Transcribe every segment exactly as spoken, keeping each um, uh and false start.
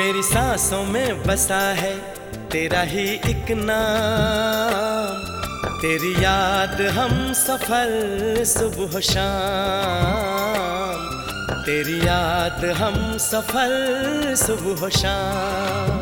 मेरी सांसों में बसा है तेरा ही एक नाम, तेरी याद हम सफर सुबह शाम, तेरी याद हम सफर सुबह शाम।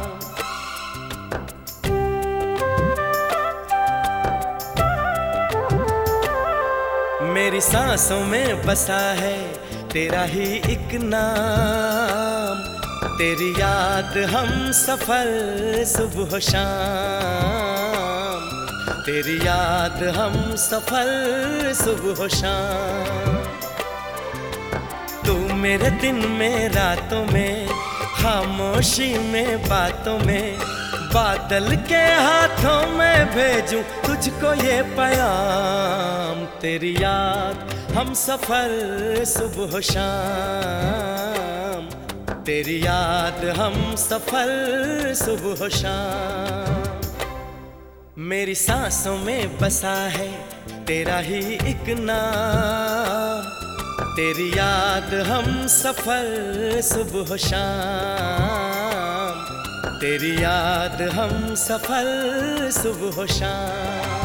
मेरी सांसों में बसा है तेरा ही एक नाम, तेरी याद हम सफर सुबह शाम, तेरी याद हम सफर सुबह शाम। तू मेरे दिन में रातों में, खामोशी में बातों में, बादल के हाथों में भेजूं तुझको ये पैगाम, तेरी याद हम सफर सुबह शाम, तेरी याद हम सफर सुबह शाम। मेरी सांसों में बसा है तेरा ही एक नाम, तेरी याद हम सफर सुबह शाम, तेरी याद हम सफर सुबह शाम।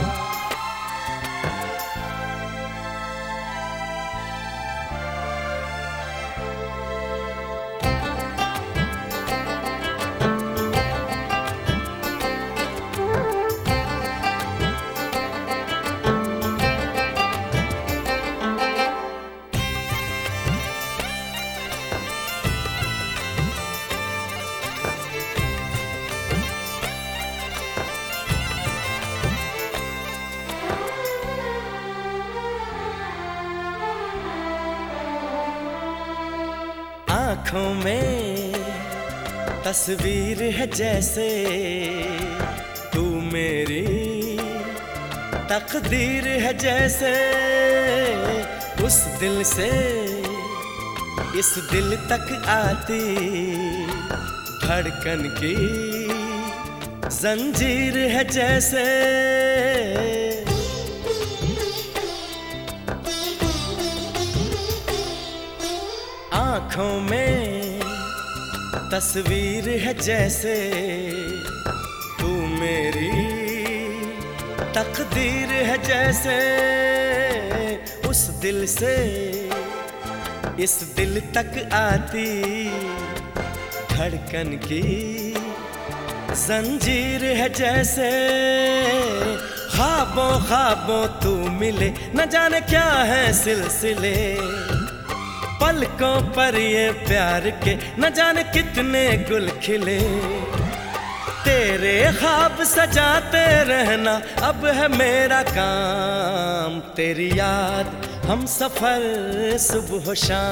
आँखों में तस्वीर है जैसे तू मेरी तकदीर है जैसे, उस दिल से इस दिल तक आती धड़कन की जंजीर है जैसे। आँखों में तस्वीर है जैसे तू मेरी तकदीर है जैसे, उस दिल से इस दिल तक आती धड़कन की जंजीर है जैसे। ख्वाबों ख्वाबों तू मिले न जाने क्या है सिलसिले, पलकों पर ये प्यार के न जाने कितने गुल खिले, तेरे ख्वाब सजाते रहना अब है मेरा काम, तेरी याद हम सफर सुबह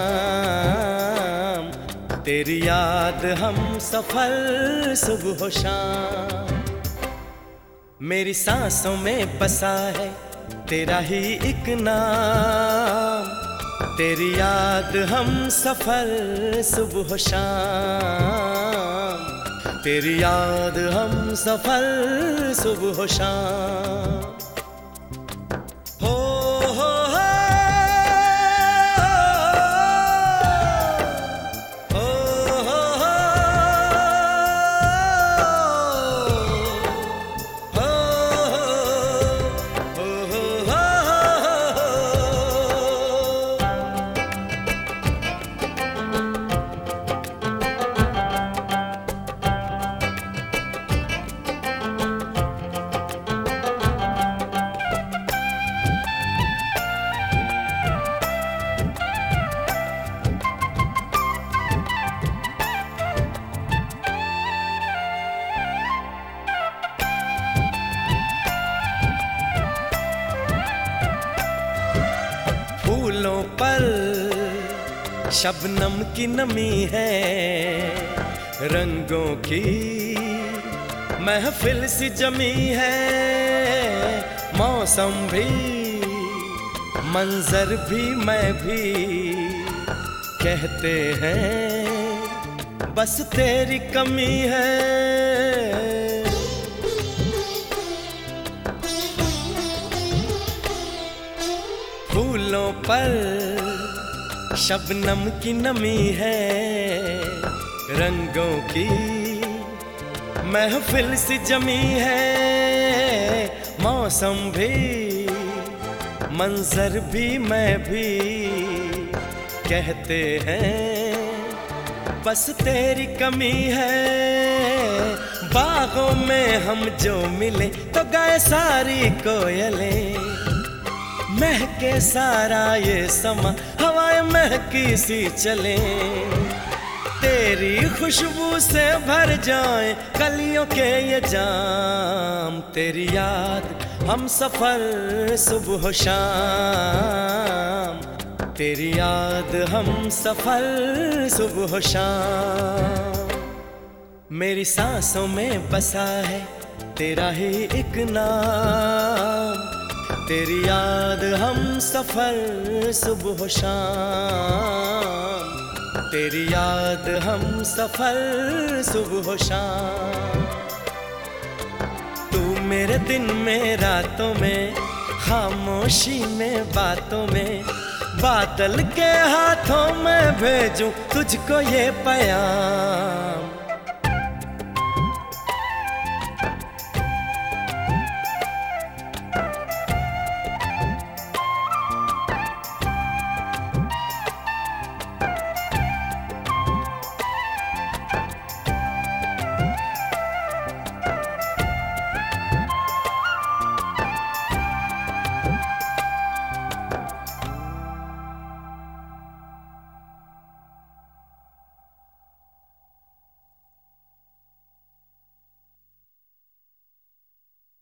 शाम, तेरी याद हम सफर सुबह शाम। मेरी सांसों में बसा है तेरा ही एक नाम, तेरी याद हम सफर सुबह शाम, तेरी याद हम सफर सुबह शाम। हो हो हो हो हो फूलों पर शबनम की नमी है, रंगों की महफिल सी जमी है, मौसम भी मंजर भी मैं भी कहते हैं बस तेरी कमी है। फूलों पर शबनम की नमी है, रंगों की महफिल सी जमी है, मौसम भी मंजर भी मैं भी कहते हैं बस तेरी कमी है। बागों में हम जो मिले तो गाए सारी कोयलें, महके सारा ये समा हवाएं महकी सी चले, तेरी खुशबू से भर जाए कलियों के ये जाम। तेरी याद हम सफर सुबह शाम, तेरी याद हम सफर सुबह शाम। मेरी सांसों में बसा है तेरा ही एक नाम, तेरी याद हम सफर सुबह शाम, तेरी याद हम सफर सुबह शाम। तू मेरे दिन में रातों में, खामोशी में बातों में, बादल के हाथों में भेजूं तुझको ये पैगाम।